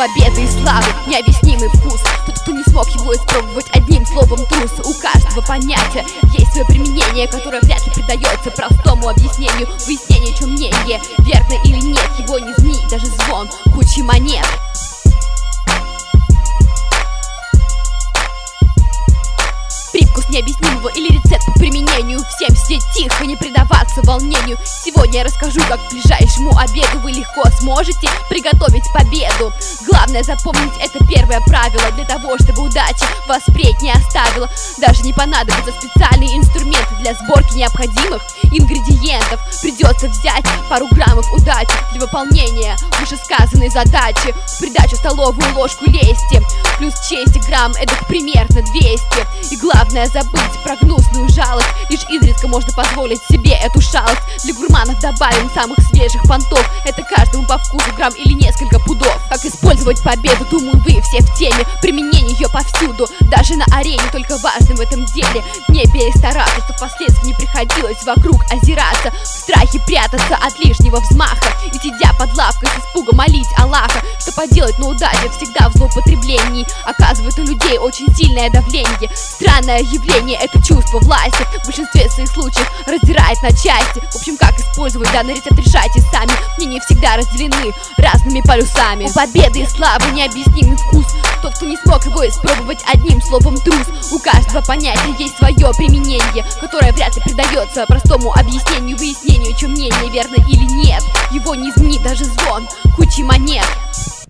победы и славы необъяснимый вкус. Тот, кто не смог его испробовать, одним словом трус. У каждого понятия есть свое применение, которое вряд ли придается простому объяснению. Выяснение, чем мнение, верно или нет, его не изменить даже звон кучи монет. Привкус необъяснимого или рецепт по применению. Всем все тихо, не предаваться волнению. Сегодня я расскажу, как к ближайшему обеду вы легко сможете приготовить победу. Главное запомнить это первое правило. Для того, чтобы удача вас впредь не оставила, даже не понадобятся специальные инструменты для сборки необходимых ингредиентов. Придется взять пару граммов удачи для выполнения вышесказанной задачи. В придачу столовую ложку лести, плюс чести грамм, эдак примерно 200. И главное забыть про гнусную жалость. Лишь изредка можно позволить себе эту шалость. Для гурманов добавим самых свежих понтов. Это каждому по вкусу грамм или несколько пудов. Как использовать победу, думаю, вы все в теме. Применение ее повсюду, даже на арене. Только важно в этом деле не перестараться, чтобы впоследствии не приходилось вокруг озираться, в страхе прятаться от лишнего взмаха и, сидя под лавкой, с испугом молить Аллаха. Что поделать, но удача всегда в злоупотреблении оказывает у людей очень сильное давление. Странное явление — это чувство власти. В большинстве своих случаев раздирает на части. В общем, как использовать данный рецепт, решайте сами. Мнения всегда разделены разными полюсами. У победы и славы необъяснимый вкус. Тот, кто не смог его испробовать, одним словом трус. У каждого понятия есть свое применение, которое вряд ли придается простому объяснению, выяснению, чем мнение, верно или нет. Его не изменит даже звон кучи монет.